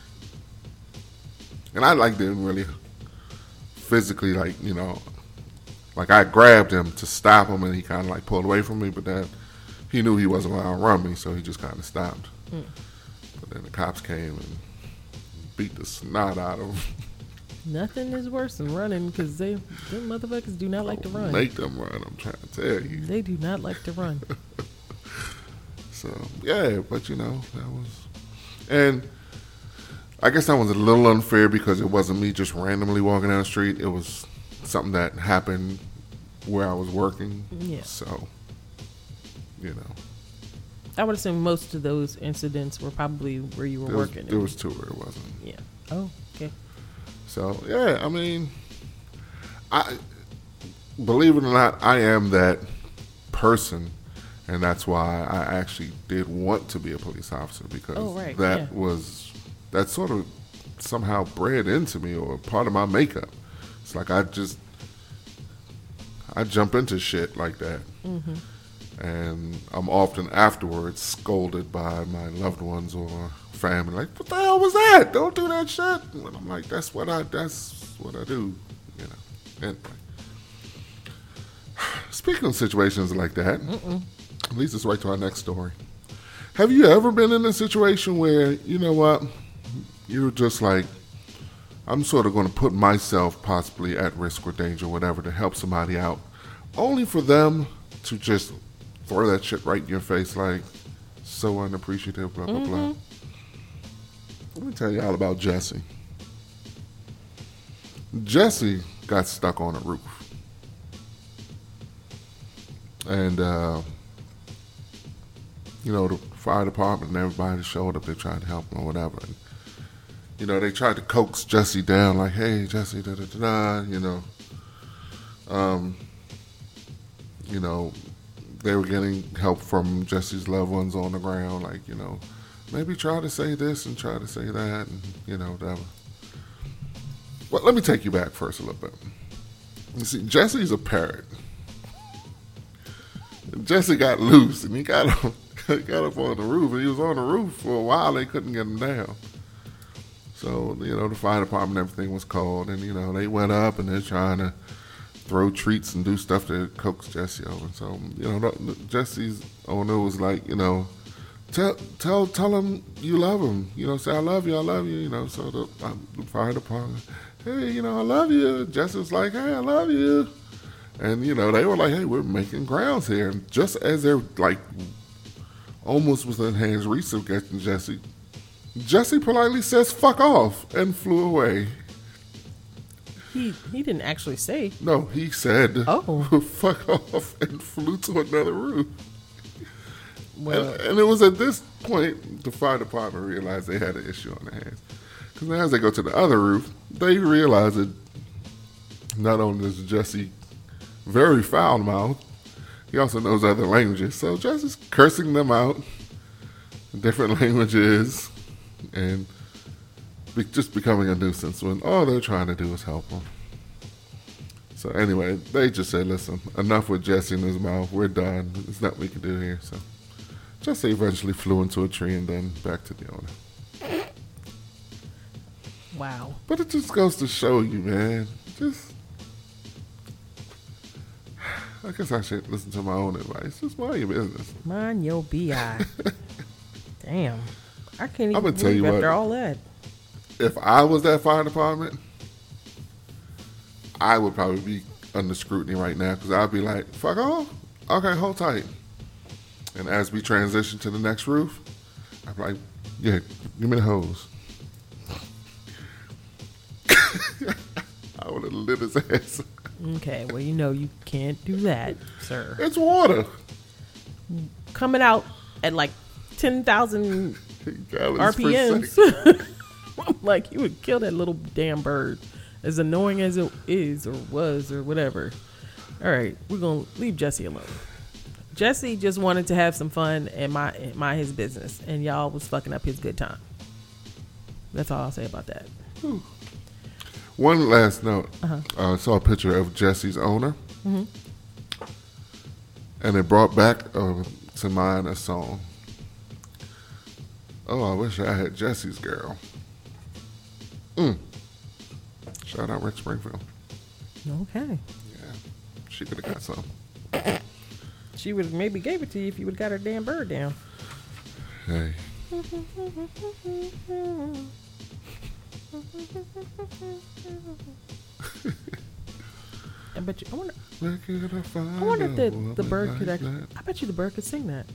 And I, like, didn't really physically, like, you know, like, I grabbed him to stop him, and he kind of, like, pulled away from me, but then he knew he wasn't going to outrun me, so he just kind of stopped. Mm. But then the cops came and beat the snot out of him. Nothing is worse than running because they, them motherfuckers do not like to run. Make them run, I'm trying to tell you. They do not like to run. So, yeah, but, you know, that was... And I guess that was a little unfair because it wasn't me just randomly walking down the street. It was something that happened where I was working. Yeah. So, you know. I would assume most of those incidents were probably where you were There was, working. there was two where it wasn't. Yeah. Oh, okay. So, yeah, I mean, I believe it or not, I am that person. And that's why I actually did want to be a police officer because Oh, right, that yeah. was, that sort of somehow bred into me or part of my makeup. It's like I just, I jump into shit like that. Mm-hmm. And I'm often afterwards scolded by my loved ones or family, like, what the hell was that? Don't do that shit. And I'm like, that's what I, that's what I do, you know. Anyway. Speaking of situations like that, Mm-mm. leads us right to our next story. Have you ever been in a situation where, you know what, you're just like, I'm sort of going to put myself possibly at risk or danger, whatever, to help somebody out, only for them to just throw that shit right in your face like, so unappreciative, blah, blah, Mm-hmm. blah. Let me tell you all about Jesse. Jesse got stuck on a roof. And, uh, you know, the fire department and everybody showed up. They tried to help him or whatever. And, you know, they tried to coax Jesse down like, hey, Jesse, da, da, da, da, you know. Um, you know, they were getting help from Jesse's loved ones on the ground. Like, you know, maybe try to say this and try to say that and, you know, whatever. Well, let me take you back first a little bit. You see, Jesse's a parrot. Jesse got loose and he got up, got up on the roof. And he was on the roof for a while. They couldn't get him down. So, you know, the fire department, everything was called. And, you know, they went up and they're trying to throw treats and do stuff to coax Jesse over. So, you know, Jesse's owner was like, you know, tell tell tell him you love him. You know, say, I love you, I love you. You know, so the, um, the fire department, hey, you know, I love you. Jesse was like, hey, I love you. And, you know, they were like, hey, we're making grounds here. And just as they're, like, almost within hands reach of getting Jesse, Jesse politely says, fuck off, and flew away. He he didn't actually say. No, he said, oh, fuck off, and flew to another roof. Well, and, and it was at this point the fire department realized they had an issue on their hands. Because now as they go to the other roof, they realize that not only is Jesse very foul-mouthed, he also knows other languages. So Jesse's cursing them out in different languages and be, just becoming a nuisance when all they're trying to do is help him. So anyway, they just said, listen, enough with Jesse in his mouth. We're done. There's nothing we can do here. So Jesse eventually flew into a tree and then back to the owner. Wow. But it just goes to show you, man. Just, I guess I should listen to my own advice. Just mind your business. Mind your B I. Damn. I can't even I'm gonna tell you after what, all that. If I was that fire department, I would probably be under scrutiny right now because I'd be like, fuck off. Okay, hold tight. And as we transition to the next roof, I'm like, yeah, give me the hose. I would have lit his ass. Okay, well, you know you can't do that, sir. It's water. Coming out at like ten thousand Gallons R P Ms. per Like, you would kill that little damn bird, as annoying as it is or was or whatever. All right, we're going to leave Jesse alone. Jesse just wanted to have some fun and mind, mind his business, and y'all was fucking up his good time. That's all I'll say about that. Whew. One last note. Uh-huh. Uh, I saw a picture of Jesse's owner, Mm-hmm. and it brought back uh, to mind a song. Oh, I wish I had Jesse's girl. Mm. Shout out Rick Springfield. Okay. Yeah, she could have got some. She would have maybe gave it to you if you would have got her damn bird down. Hey. I bet you. I wonder. Where could I find I wonder if the, a the bird woman could like actually. that? I bet you the bird could sing that.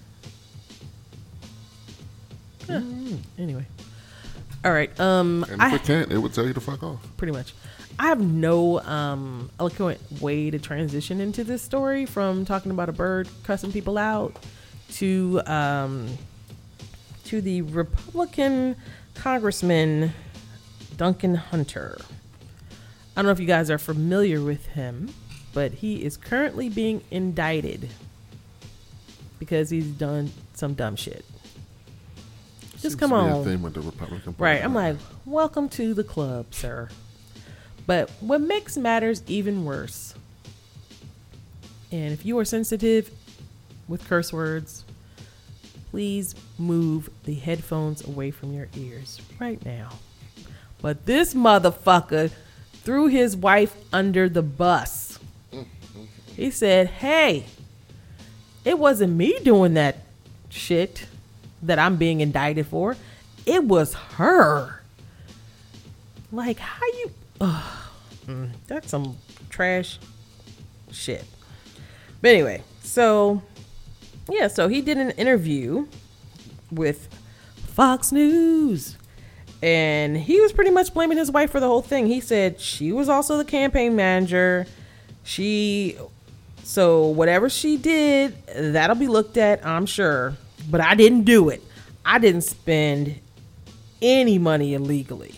Yeah. Mm. Anyway. All right. Um. And if I it can't, it would tell you to fuck off. pretty much. I have no um eloquent way to transition into this story from talking about a bird cussing people out to um to the Republican Congressman Duncan Hunter. I don't know if you guys are familiar with him, but he is currently being indicted because he's done some dumb shit. Just Seems come to be a on. thing with the Republican Party. Right. I'm like, welcome to the club, sir. But what makes matters even worse, and if you are sensitive with curse words, please move the headphones away from your ears right now. But this motherfucker threw his wife under the bus. He said, hey, it wasn't me doing that shit that I'm being indicted for. It was her. Like, how you... Ugh, mm, that's some trash shit. But anyway, so... Yeah, so he did an interview with Fox News. And he was pretty much blaming his wife for the whole thing. He said she was also the campaign manager. She... So whatever she did, that'll be looked at, I'm sure. But I didn't do it. I didn't spend any money illegally.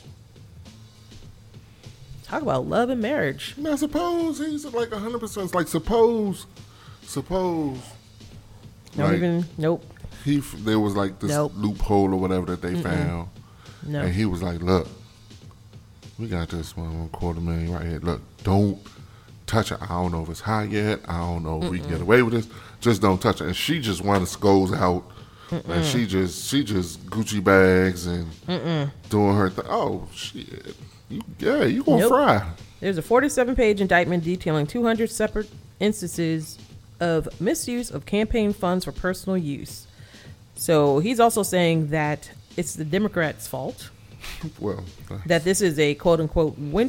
Talk about love and marriage. Now suppose he's like one hundred percent. It's like suppose, suppose. Don't like, even, nope. He there was like this Nope. loophole or whatever that they Mm-mm. found. No. And he was like, look, we got this one quarter million right here. Look, don't touch it. I don't know if it's hot yet. I don't know if we can get away with this. Just don't touch it. And she just wanted to goes out. Mm-mm. And she just she just Gucci bags and Mm-mm. doing her thing. Oh shit. You, yeah, you gonna Nope. fry. There's a forty-seven page indictment detailing two hundred separate instances of misuse of campaign funds for personal use. So he's also saying that it's the Democrats' fault. Well, That this is a quote unquote witch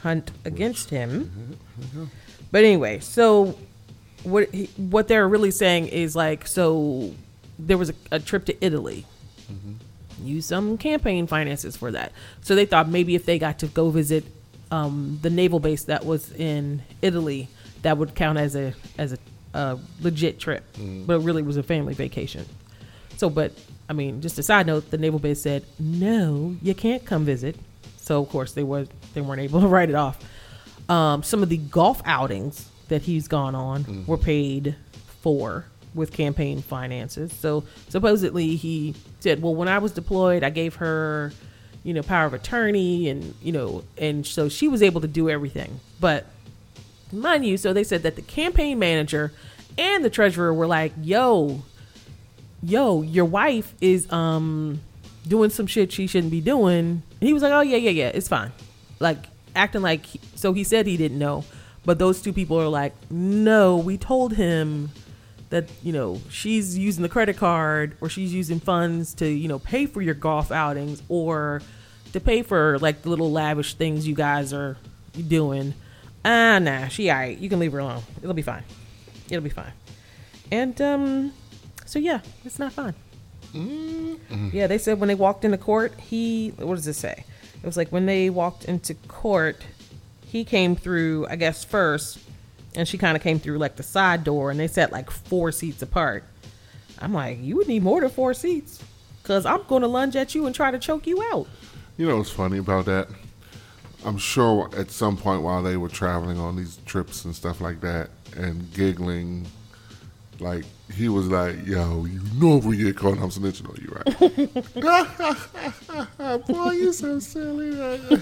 hunt against him. But anyway, so what he, what they're really saying is like, so there was a, a trip to Italy. Mm-hmm. Use some campaign finances for that. So they thought maybe if they got to go visit um, the naval base that was in Italy, that would count as a as a, a legit trip. Mm. But it really was a family vacation. So, but I mean, just a side note, the naval base said, no, you can't come visit. So of course they were they weren't able to write it off. Um, some of the golf outings that he's gone on mm-hmm. were paid for with campaign finances. So supposedly he said, well, when I was deployed, I gave her, you know, power of attorney and, you know, and so she was able to do everything. But mind you, so they said that the campaign manager and the treasurer were like, yo, yo, your wife is um doing some shit she shouldn't be doing. And he was like, oh, yeah, yeah, yeah, it's fine. Like acting like, he, so he said he didn't know. But those two people are like, no, we told him that, you know, she's using the credit card or she's using funds to, you know, pay for your golf outings or to pay for like the little lavish things you guys are doing. Ah, nah, she all right. You can leave her alone. It'll be fine. It'll be fine. And, um, so yeah, it's not fun. Mm-hmm. Yeah, they said when they walked into court, he, what does it say? It was like when they walked into court, he came through, I guess, first, and she kind of came through like the side door, and they sat like four seats apart. I'm like, you would need more than four seats, because I'm going to lunge at you and try to choke you out. You know what's funny about that? I'm sure at some point while they were traveling on these trips and stuff like that and giggling, like, he was like, yo, you know if we get caught, I'm snitching on you, right? Boy, you so silly.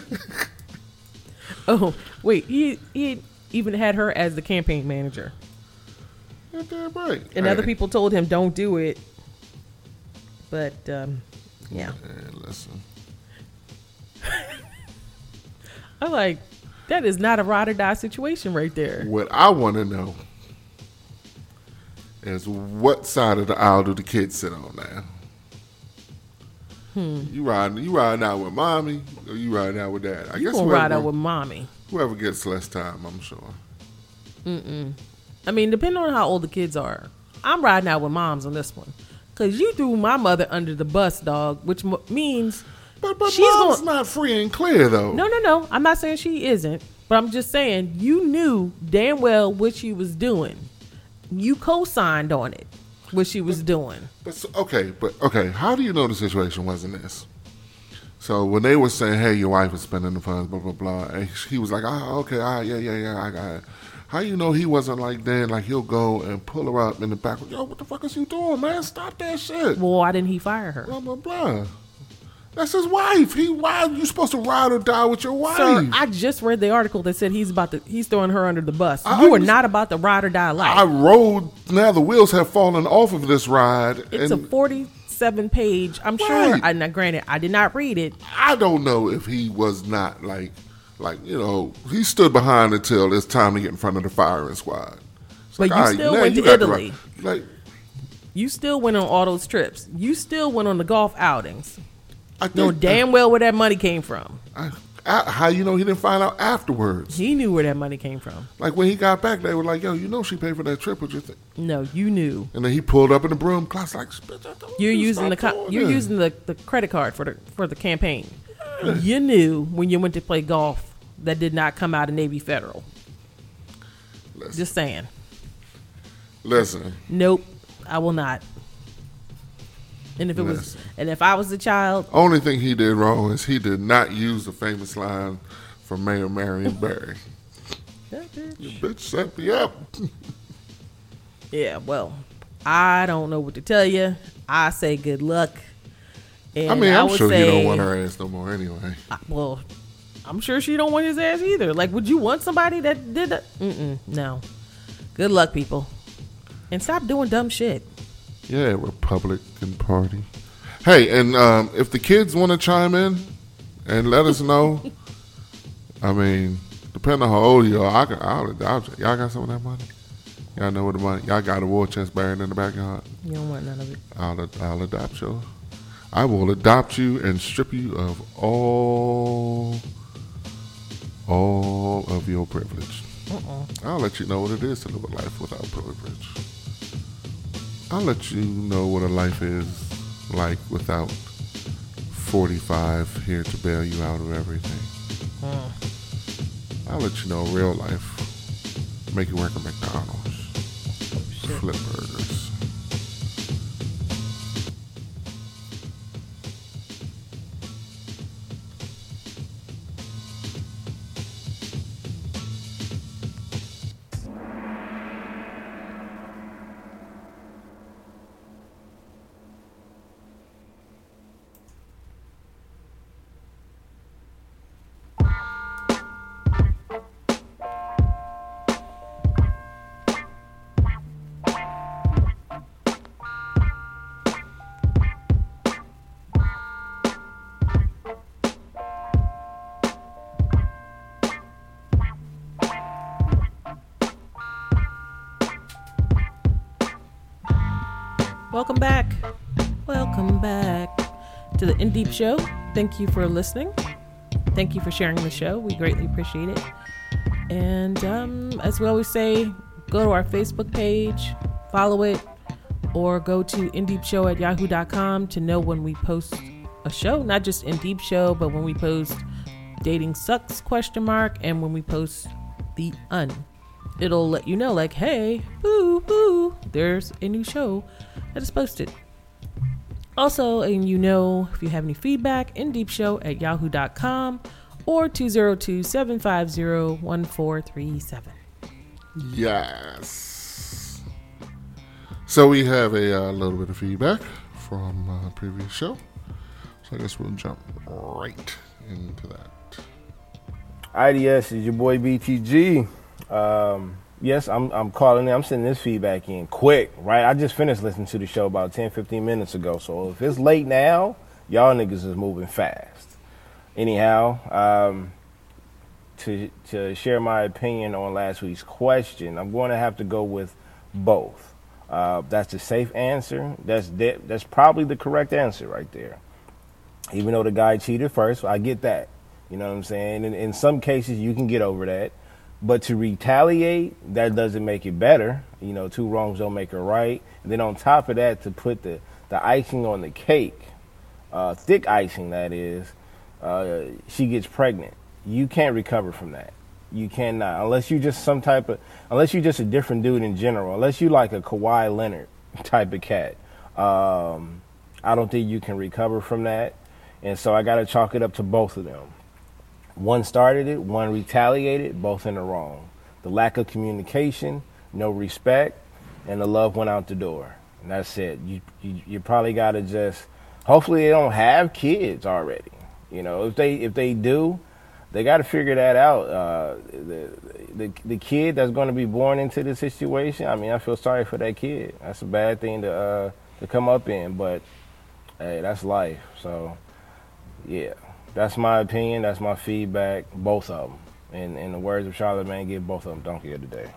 Oh, wait, he, he even had her as the campaign manager. Yeah, damn right. And hey. Other people told him, don't do it. But, um, yeah. Hey, listen. I'm like, that is not a ride or die situation right there. What I want to know is what side of the aisle do the kids sit on now? Hmm. You riding, you riding out with mommy, or you riding out with dad? I you guess gonna whoever, ride out with mommy. Whoever gets less time, I'm sure. Mm-mm. I mean, depending on how old the kids are, I'm riding out with moms on this one. Because you threw my mother under the bus, dog, which m- means But, but she's mom's going- not free and clear, though. No, no, no. I'm not saying she isn't. But I'm just saying you knew damn well what she was doing. You co-signed on it, what she was but, doing. But so, okay, but okay, how do you know the situation wasn't this? So when they were saying, hey, your wife is spending the funds, blah, blah, blah, and he was like, oh, okay, all right, yeah, yeah, yeah, I got it. How you know he wasn't like then, like he'll go and pull her up in the back, yo, what the fuck is you doing, man? Stop that shit. Well, why didn't he fire her? Blah, blah, blah. That's his wife. He why you supposed to ride or die with your wife? Sir, I just read the article that said he's about to he's throwing her under the bus. I, you I are not about to ride or die life. I rode. Now the wheels have fallen off of this ride. It's and a forty-seven page. I'm right. sure. I now granted, I did not read it. I don't know if he was not like, like you know, he stood behind until it's time to get in front of the firing squad. It's but like, you right, still now went you to Italy. To, like, you still went on all those trips. You still went on the golf outings. I think, know damn well where that money came from. I, I, how you know he didn't find out afterwards? He knew where that money came from. Like when he got back, they were like, "Yo, you know she paid for that trip." What you think? No, you knew. And then he pulled up in the broom class like, "You're using the co- you're that. using the, the credit card for the for the campaign." Yeah. You knew when you went to play golf that did not come out of Navy Federal. Listen. Just saying. Listen. Nope, I will not. And if it was, and if I was a child, only thing he did wrong is he did not use the famous line from Mayor Marion Barry. That bitch. The bitch set me up. Yeah, well, I don't know what to tell you. I say good luck. And I mean, I'm I sure say, you don't want her ass no more anyway. I, well, I'm sure she don't want his ass either. Like, would you want somebody that did that? Mm-mm, no. Good luck, people. And stop doing dumb shit. Yeah, Republican Party. Hey, and um, if the kids want to chime in and let us know, I mean, depending on how old you are, I can, I'll adopt you. Y'all got some of that money? Y'all know where the money? Y'all got a war chest buried in the backyard? You don't want none of it. I'll, I'll adopt you. I will adopt you and strip you of all all of your privilege. Uh-uh. I'll let you know what it is to live a life without privilege. I'll let you know what a life is like without forty-five here to bail you out of everything. Uh. I'll let you know real life. Make you work at McDonald's. Shit. Flip burgers. Welcome back. Welcome back to the In Deep Show. Thank you for listening. Thank you for sharing the show. We greatly appreciate it. And um, as we always say, go to our Facebook page, follow it, or go to indeepshow at yahoo dot com to know when we post a show. Not just In Deep Show, but when we post Dating Sucks question mark and when we post The Un. It'll let you know, like, hey, boo, boo, there's a new show that is posted. Also, and you know, if you have any feedback, indeepshow at yahoo dot com or two oh two, seven five zero, one four three seven. Yes. So we have a uh, little bit of feedback from uh, previous show. So I guess we'll jump right into that. I D S is your boy B T G. Um, yes, I'm I'm calling in. I'm sending this feedback in quick, right? I just finished listening to the show about ten, fifteen minutes ago. So if it's late now, y'all niggas is moving fast. Anyhow, um, to to share my opinion on last week's question, I'm going to have to go with both. Uh, that's the safe answer. That's de- that's probably the correct answer right there. Even though the guy cheated first, I get that. You know what I'm saying? In, in some cases, you can get over that. But to retaliate, that doesn't make it better. You know, two wrongs don't make a right. And then on top of that, to put the, the icing on the cake, uh, thick icing that is, uh, she gets pregnant. You can't recover from that. You cannot. Unless you just some type of, unless you just a different dude in general. Unless you like a Kawhi Leonard type of cat. Um, I don't think you can recover from that. And so I got to chalk it up to both of them. One started it, one retaliated, both in the wrong. The lack of communication, no respect, and the love went out the door. And that's it. You you, you probably got to just, hopefully they don't have kids already. You know, if they if they do, they got to figure that out. Uh, the, the the kid that's going to be born into this situation, I mean, I feel sorry for that kid. That's a bad thing to uh, to come up in, but hey, that's life. So, yeah. That's my opinion. That's my feedback. Both of them. And in the words of Charlamagne, give both of them donkey of the day.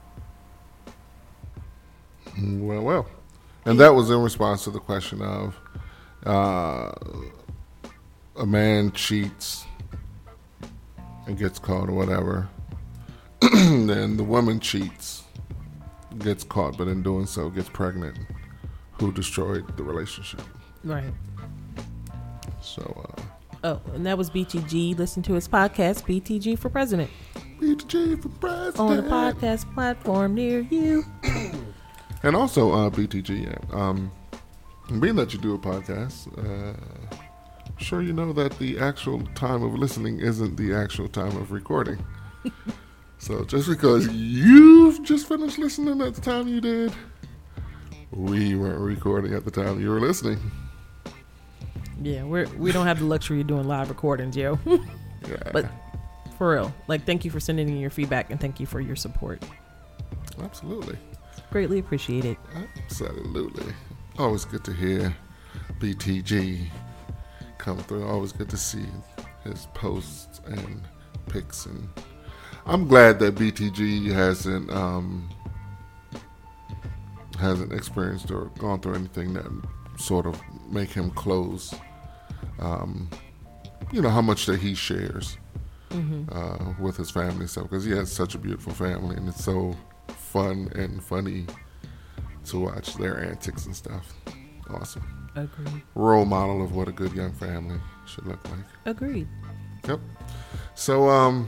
Well, well. And that was in response to the question of uh, a man cheats and gets caught or whatever. Then the woman cheats, gets caught, but in doing so gets pregnant. Who destroyed the relationship? Right. So, uh, Oh, and that was B T G. Listen to his podcast, B T G for President. B T G for President. On a podcast platform near you. And also, uh, B T G, yeah, um, being that you do a podcast, uh, I'm sure you know that the actual time of listening isn't the actual time of recording. So just because you've just finished listening at the time you did, we weren't recording at the time you were listening. Yeah, we're we don't have the luxury of doing live recordings, yo. Yeah. But for real, like, thank you for sending in your feedback and thank you for your support. Absolutely. Greatly appreciate it. Absolutely. Always good to hear B T G come through. Always good to see his posts and pics, and I'm glad that B T G hasn't um, hasn't experienced or gone through anything that sort of make him close. Um, you know, how much that he shares. Mm-hmm. uh, with his family. So because he has such a beautiful family, and it's so fun and funny to watch their antics and stuff. Awesome. Agreed. Role model of what a good young family should look like. Agreed. Yep. So, um,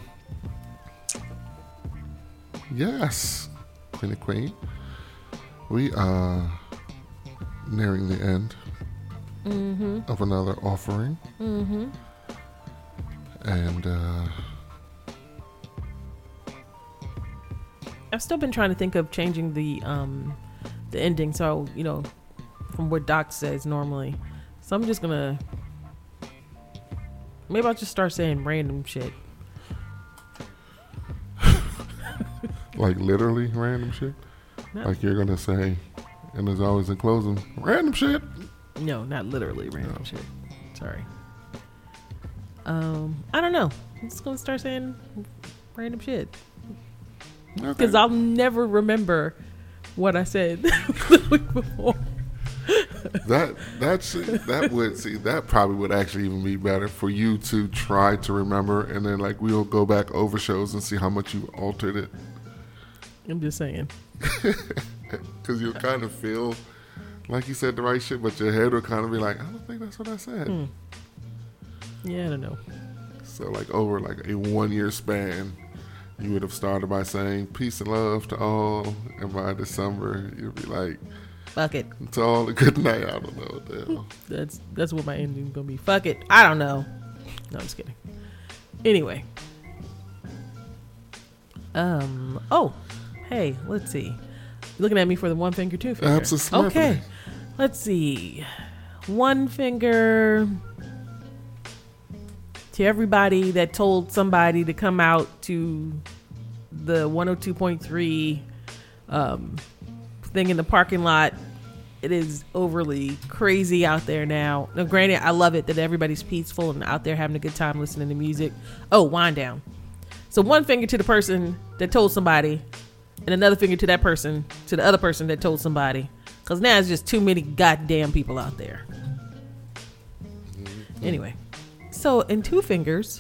yes, Queenie Queen, we are nearing the end mm-hmm. of another offering. Mm-hmm. And, uh, I've still been trying to think of changing the, um, the ending. So, you know, from what Doc says normally. So I'm just gonna, maybe I'll just start saying random shit. like literally random shit? No. Like you're gonna say, and there's always in closing, random shit? No, not literally random No. shit. Sorry. Um, I don't know. I'm just gonna start saying random shit. Because Okay. I'll never remember what I said the week before. That that's that would see that probably would actually even be better for you to try to remember, and then like we'll go back over shows and see how much you altered it, I'm just saying. because you'll kind of feel like you said the right shit, but your head will kind of be like, I don't think that's what I said. Hmm. Yeah, I don't know. So like over like a one year span, you would have started by saying peace and love to all, and by December you'd be like, Fuck it. to all a good night. I don't know what the hell. That's that's what my ending's gonna be. Fuck it. I don't know. No, I'm just kidding. Anyway. Um. Oh, hey. Let's see. You looking at me for the one finger, two finger. Absolutely. Okay. Let's see. One finger to everybody that told somebody to come out to the one oh two point three um, thing in the parking lot. It is overly crazy out there now. Now, granted, I love it that everybody's peaceful and out there having a good time listening to music. Oh, wind down. So one finger to the person that told somebody, and another finger to that person, to the other person that told somebody. Because now it's just too many goddamn people out there. Anyway, so in two fingers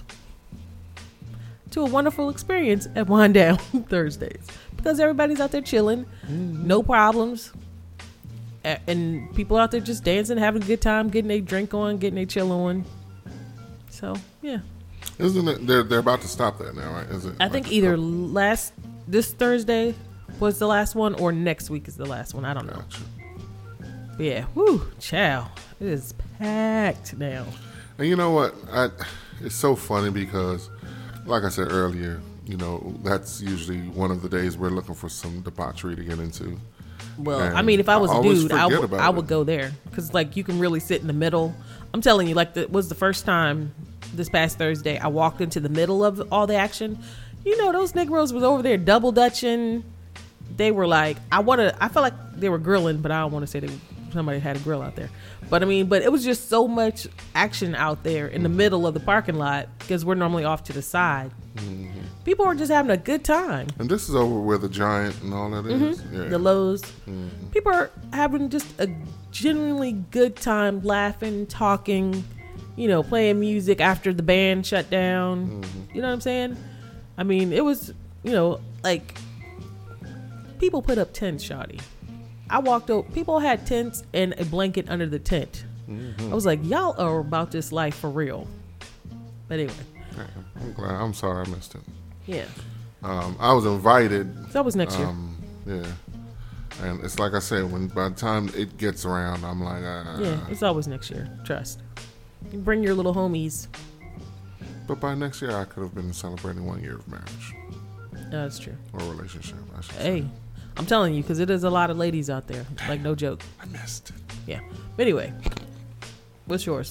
to a wonderful experience at Wind Down Thursdays. Because everybody's out there chilling, no problems. A- And people out there just dancing, having a good time, getting a drink on, getting a chill on. So, yeah. Isn't it? They're they're about to stop that now, right? Is it? I like think a either couple- last, this Thursday was the last one, or next week is the last one. I don't know. Gotcha. But yeah, whoo, chow. It is packed now. And you know what? I, it's so funny because, like I said earlier, you know, that's usually one of the days we're looking for some debauchery to get into. Well, And I mean, if I was I a always dude, I forget would about I it. would go there because like you can really sit in the middle. I'm telling you, like it was the first time this past Thursday I walked into the middle of all the action. You know, those Negroes was over there double dutching. They were like, I want to. I felt like they were grilling, but I don't want to say they somebody had a grill out there. But I mean, but it was just so much action out there in the middle of the parking lot because we're normally off to the side. Mm-hmm. People were just having a good time. And this is over where the Giant and all that is. Mm-hmm. Yeah. The Lowe's. Mhm. People are having just a genuinely good time, laughing, talking, you know, playing music after the band shut down. Mm-hmm. You know what I'm saying? I mean, it was, you know, like people put up tents, shawty. I walked over, people had tents and a blanket under the tent. Mhm. I was like, y'all are about this life for real. But anyway, Yeah, I'm glad. I'm sorry I missed it. yeah. Um, I was invited. So that was next year. Um, yeah. And it's like I said, when by the time it gets around, I'm like, uh, Yeah, it's always next year. Trust. You bring your little homies. But by next year, I could have been celebrating one year of marriage No, that's true. or relationship. I should Hey, say. I'm telling you, because it is a lot of ladies out there. Like, no joke. I missed it. Yeah. But anyway, what's yours?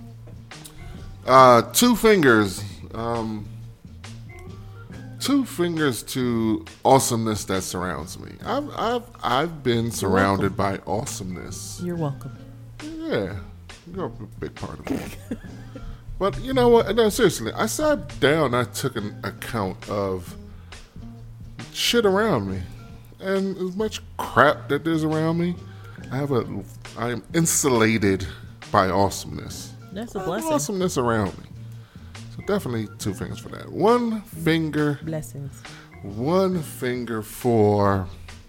Uh, two fingers. Um, two fingers to awesomeness that surrounds me. I've I've I've been surrounded by awesomeness. You're welcome. Yeah, you're a big part of it. But you know what? No, seriously, I sat down. I took an account of shit around me, and as much crap that there's around me, I have a. I am insulated by awesomeness. That's a I have blessing. awesomeness around me. So definitely two fingers for that. One finger. Blessings. One finger for.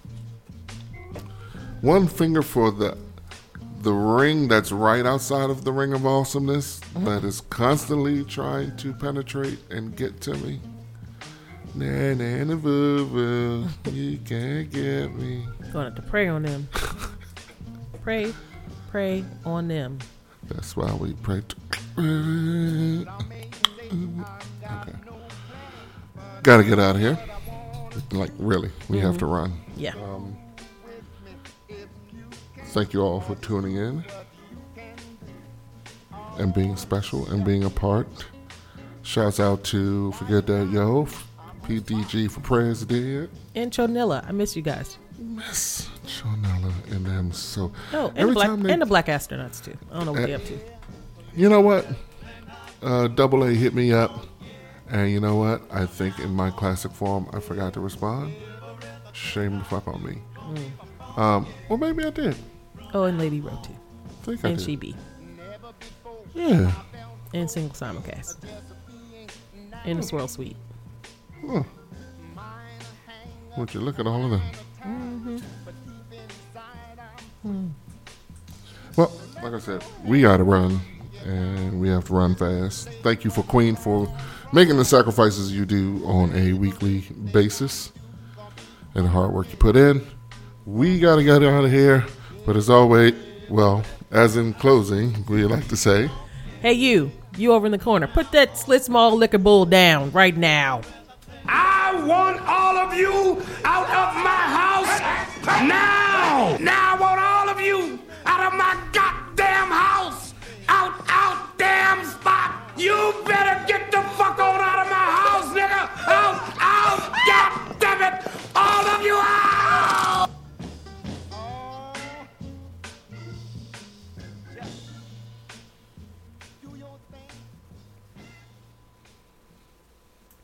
One finger for the the ring that's right outside of the ring of awesomeness mm-hmm. that is constantly trying to penetrate and get to me. Na na na boo boo, you can't get me. Gonna have to pray on them. Pray, pray on them. That's why we pray. To okay. Gotta get out of here. Like really, we mm-hmm. have to run. Yeah. Um, Thank you all for tuning in and being special and being a part. Shouts out to Forget That Yo, P D G for Prayers Dead. And Chonella. I miss you guys. Miss Chonella and them so. Oh, and, the black, they, and the Black Astronauts too. I don't know what uh, they're up to. You know what? Uh, Double A hit me up. And you know what? I think in my classic form, I forgot to respond. Shame the fuck on me. Mm. Um, well, maybe I did. Oh, and Lady Row too. I think and I did. She Be. Yeah. And Single Simulcast. And the Swirl Suite. Huh. Would you look at all of them? Mm-hmm. Mm. Well, like I said, we got to run, and we have to run fast. Thank you for Queen for making the sacrifices you do on a weekly basis and the hard work you put in. We got to get out of here. But as always, well, as in closing, we like to say, hey, you, you over in the corner, put that Slits Mall liquor bowl down right now. I want all of you out of my house now. Now I want